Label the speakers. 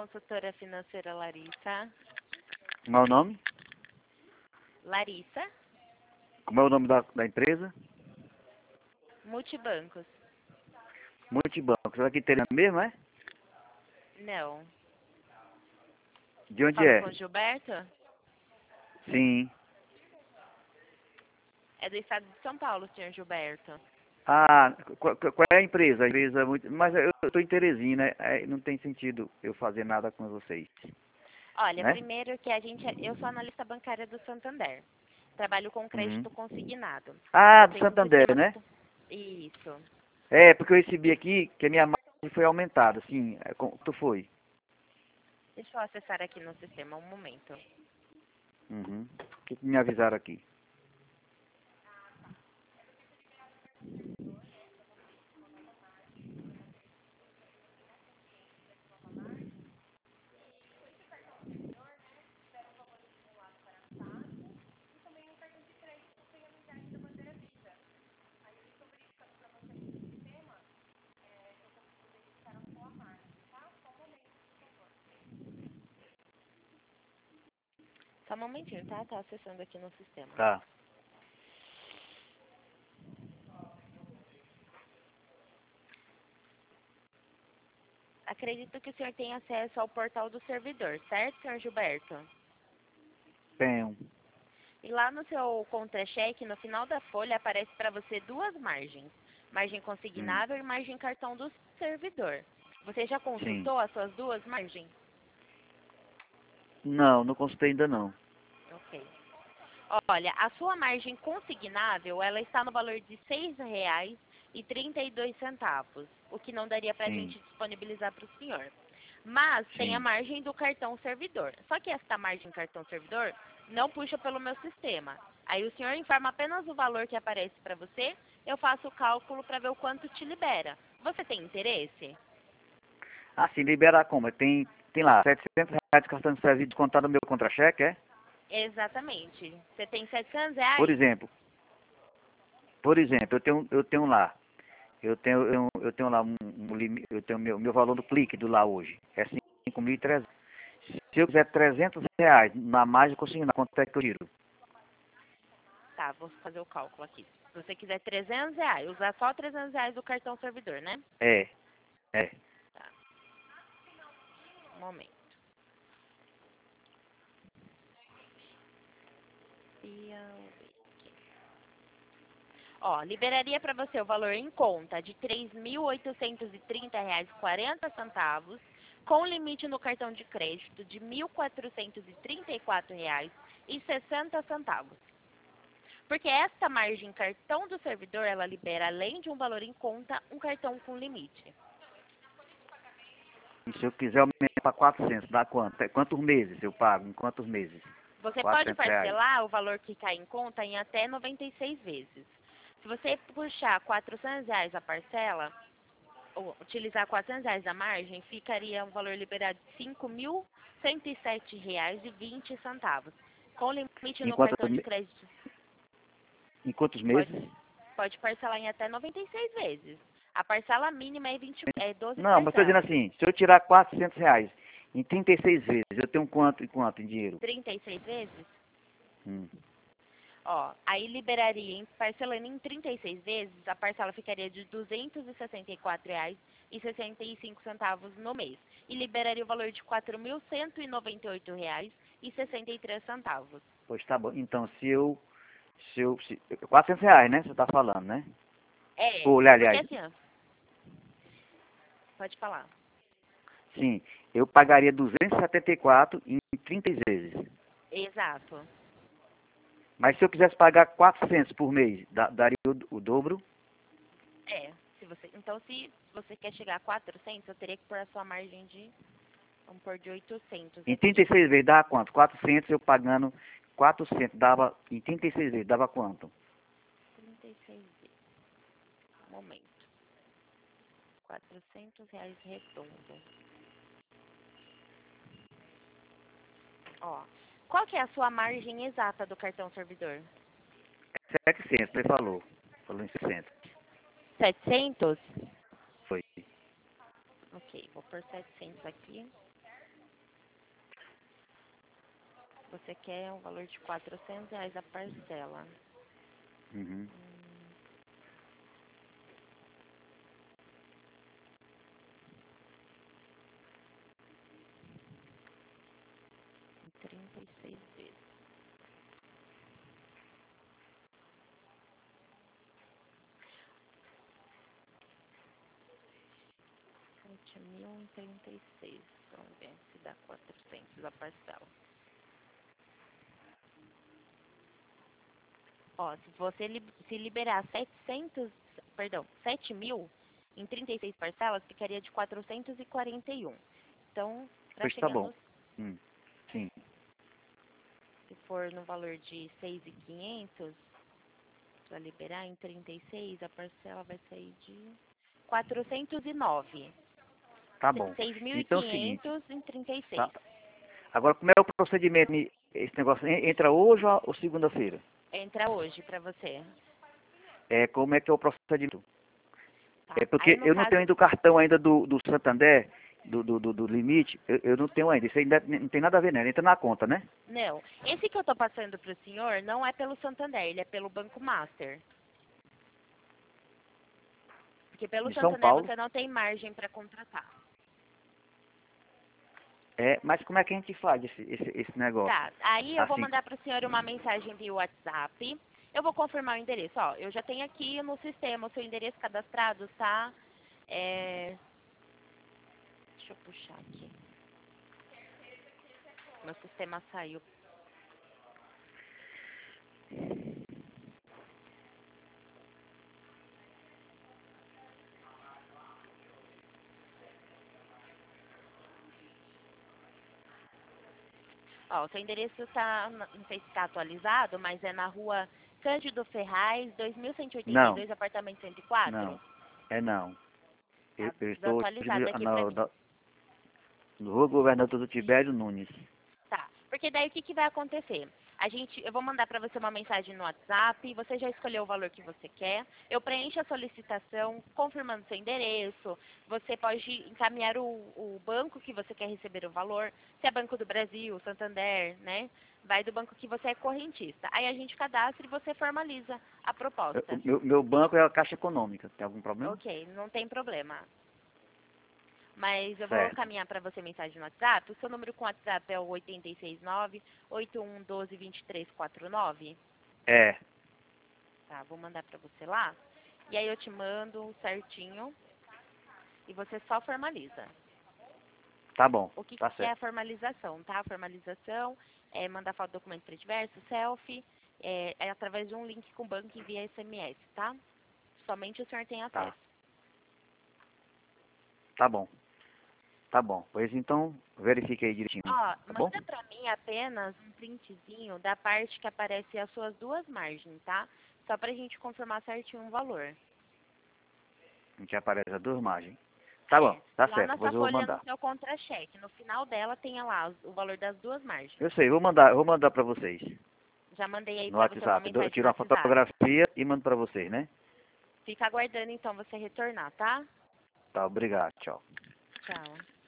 Speaker 1: consultora financeira Larissa.
Speaker 2: Como é o nome?
Speaker 1: Larissa,
Speaker 2: Como é o nome da empresa?
Speaker 1: Multibancos.
Speaker 2: Multibanco. Você é aqui em Teresina mesmo, é?
Speaker 1: Não.
Speaker 2: De
Speaker 1: Eu
Speaker 2: onde
Speaker 1: falo
Speaker 2: é?
Speaker 1: com o Gilberto?
Speaker 2: Sim.
Speaker 1: É do estado de São Paulo, senhor Gilberto.
Speaker 2: Ah, qual é a empresa? A empresa é muito... Mas eu estou em Teresina, né? Não tem sentido eu fazer nada com vocês,
Speaker 1: Olha,
Speaker 2: né?
Speaker 1: primeiro que eu sou analista bancária do Santander. Trabalho com
Speaker 2: Uhum.
Speaker 1: crédito consignado.
Speaker 2: Ah,
Speaker 1: Eu
Speaker 2: do
Speaker 1: tenho um
Speaker 2: Santander,
Speaker 1: sistema...
Speaker 2: né?
Speaker 1: Isso.
Speaker 2: É, porque eu recebi aqui que a minha margem foi aumentada, sim. Quanto foi?
Speaker 1: Deixa eu acessar aqui no sistema um momento.
Speaker 2: Uhum. O que me avisaram aqui?
Speaker 1: Só um momentinho, tá? Tá acessando aqui no sistema.
Speaker 2: Tá.
Speaker 1: Acredito que o senhor tem acesso ao portal do servidor, certo, senhor Gilberto?
Speaker 2: Tenho.
Speaker 1: E lá no seu contra-cheque, no final da folha, aparece para você duas margens. Margem
Speaker 2: Hum.
Speaker 1: consignável e margem cartão do servidor. Você já
Speaker 2: Sim.
Speaker 1: consultou as suas duas margens?
Speaker 2: Não, não consultei ainda não.
Speaker 1: Ok. Olha, a sua margem consignável, ela está no valor de R$ 6,32, o que não daria para a
Speaker 2: Sim,
Speaker 1: gente disponibilizar para o senhor. Mas tem a
Speaker 2: sim.
Speaker 1: margem do cartão servidor. Só que esta margem cartão servidor não puxa pelo meu sistema. Aí o senhor informa apenas o valor que aparece para você, eu faço o cálculo para ver o quanto te libera. Você tem interesse?
Speaker 2: Ah, sim, liberar como? Tem lá, R$ 700 de cartão de serviço descontado no meu contra-cheque, é?
Speaker 1: Exatamente. Você tem R$ 700?
Speaker 2: Por exemplo, eu tenho lá, eu tenho lá eu tenho meu valor do clique do lá hoje, é 5.300. Se eu quiser R$ 300 na margem consignada, quanto é que eu tiro?
Speaker 1: Tá, vou fazer o cálculo aqui. Se você quiser R$ 300, usar só R$ 300 do cartão servidor, né?
Speaker 2: É, é.
Speaker 1: Tá, um momento. Ó, liberaria para você o valor em conta de R$ 3.830,40, com limite no cartão de crédito de R$ 1.434,60. Porque esta margem cartão do servidor, ela libera, além de um valor em conta, um cartão com limite.
Speaker 2: E se eu quiser aumentar para 400, dá quanto? Quantos meses eu pago? Em quantos meses?
Speaker 1: Você pode
Speaker 2: R$ 400.
Speaker 1: parcelar o valor que cai em conta em até 96 vezes. Se você puxar R$ 400 a parcela, ou utilizar R$ 400 da margem, ficaria um valor liberado de R$ 5.107,20, com limite
Speaker 2: Em
Speaker 1: no
Speaker 2: quantos,
Speaker 1: cartão de crédito.
Speaker 2: em quantos
Speaker 1: Pode,
Speaker 2: meses?
Speaker 1: pode parcelar em até 96 vezes. A parcela mínima é 12
Speaker 2: Não, mas estou dizendo
Speaker 1: parcelas.
Speaker 2: assim, se eu tirar R$ 400 em 36 vezes, eu tenho quanto em dinheiro?
Speaker 1: 36 vezes?
Speaker 2: Hum.
Speaker 1: Ó, aí liberaria, parcelando em 36 vezes, a parcela ficaria de R$ 264,65 no mês. E liberaria o valor de R$ 4.198,63.
Speaker 2: Pois tá bom. Então, R$ 400, né? Você está falando, né?
Speaker 1: É,
Speaker 2: Ou,
Speaker 1: porque
Speaker 2: aliás,
Speaker 1: assim, ó, pode falar.
Speaker 2: sim, eu pagaria 274 em 30 vezes.
Speaker 1: Exato.
Speaker 2: Mas se eu quisesse pagar 400 por mês, daria o dobro?
Speaker 1: É, então se você quer chegar a 400, eu teria que pôr a sua margem de, vamos pôr de 800
Speaker 2: Em
Speaker 1: aqui.
Speaker 2: 36 vezes dava quanto? 400 eu pagando 400, dava, em 36 vezes dava quanto?
Speaker 1: 36 vezes. Um momento. R$ 400 redondo. Ó, qual que é a sua margem exata do cartão servidor?
Speaker 2: 700, você falou. Falou em 600.
Speaker 1: 700?
Speaker 2: Foi.
Speaker 1: Ok, vou pôr 700 aqui. Você quer um valor de R$ 400 a parcela.
Speaker 2: Uhum.
Speaker 1: 36 vezes. R$ 7.036. Vamos ver se dá 400 a parcela. Ó, se você se liberar 7.000 em 36 parcelas, ficaria de 441. Então, para
Speaker 2: Pois tá
Speaker 1: chegar
Speaker 2: bom.
Speaker 1: nos,
Speaker 2: Sim.
Speaker 1: se for no valor de 6.500, para liberar em 36, a parcela vai sair de 409.
Speaker 2: Tá bom. Então é o seguinte.
Speaker 1: 6.500 em 36.
Speaker 2: Tá. Agora, como é o procedimento? Esse negócio entra hoje ou segunda-feira?
Speaker 1: Entra hoje para você.
Speaker 2: Como é que é o procedimento?
Speaker 1: Tá. Aí,
Speaker 2: Porque
Speaker 1: no
Speaker 2: eu não
Speaker 1: caso,
Speaker 2: tenho ainda o cartão ainda do Santander, do limite, eu não tenho ainda. Isso ainda não tem nada a ver, né? Entra na conta, né?
Speaker 1: não. Esse que eu tô passando pro senhor não é pelo Santander, ele é pelo Banco Master. Porque pelo
Speaker 2: De São
Speaker 1: Santander
Speaker 2: Paulo.
Speaker 1: você não tem margem para contratar.
Speaker 2: Mas como é que a gente faz esse negócio?
Speaker 1: Tá, aí eu vou
Speaker 2: Assim,
Speaker 1: mandar pro senhor uma mensagem via WhatsApp. Eu vou confirmar o endereço. Ó, eu já tenho aqui no sistema o seu endereço cadastrado, tá? Deixa eu puxar aqui. Meu sistema saiu. Ó, o seu endereço tá, não sei se está atualizado, mas é na rua Cândido Ferraz,
Speaker 2: não,
Speaker 1: 2182, apartamento 104.
Speaker 2: não, não.
Speaker 1: Tá
Speaker 2: Eu estou hoje
Speaker 1: desatualizado aqui para mim.
Speaker 2: no Rua Governador do Tibério Nunes.
Speaker 1: Tá, porque daí o que vai acontecer? Eu vou mandar para você uma mensagem no WhatsApp, você já escolheu o valor que você quer, eu preencho a solicitação confirmando seu endereço, você pode encaminhar o banco que você quer receber o valor, se é Banco do Brasil, Santander, né? Vai do banco que você é correntista. Aí a gente cadastra e você formaliza a proposta.
Speaker 2: Meu banco é a Caixa Econômica. Tem algum problema?
Speaker 1: Ok, não tem problema. Mas eu vou
Speaker 2: Certo.
Speaker 1: caminhar para você mensagem no WhatsApp. O seu número com WhatsApp é o 869-8112-2349.
Speaker 2: É,
Speaker 1: Tá, vou mandar para você lá. E aí eu te mando certinho e você só formaliza.
Speaker 2: tá bom,
Speaker 1: O que
Speaker 2: tá
Speaker 1: é a
Speaker 2: certo.
Speaker 1: formalização, tá? A formalização é mandar foto do documento para diverso, selfie, é através de um link com o banco e via SMS, tá? Somente o senhor tem
Speaker 2: Tá,
Speaker 1: acesso.
Speaker 2: tá bom, tá bom. Pois então, verifique aí direitinho,
Speaker 1: Ó,
Speaker 2: tá bom?
Speaker 1: manda pra mim apenas um printzinho da parte que aparece as suas duas margens, tá? Só pra gente confirmar certinho o valor.
Speaker 2: A gente aparece as duas margens. Tá bom, tá
Speaker 1: Lá
Speaker 2: certo,
Speaker 1: nessa
Speaker 2: pois eu vou
Speaker 1: folha no
Speaker 2: mandar.
Speaker 1: seu contra-cheque, no final dela tem lá o valor das duas margens.
Speaker 2: Eu sei, eu vou mandar pra vocês.
Speaker 1: Já mandei aí
Speaker 2: No
Speaker 1: pra você uma
Speaker 2: WhatsApp. Eu
Speaker 1: mensagem
Speaker 2: tiro
Speaker 1: no
Speaker 2: uma
Speaker 1: WhatsApp.
Speaker 2: fotografia e mando pra vocês, né?
Speaker 1: Fica aguardando então você retornar, tá?
Speaker 2: Tá, obrigado, tchau.
Speaker 1: Tchau.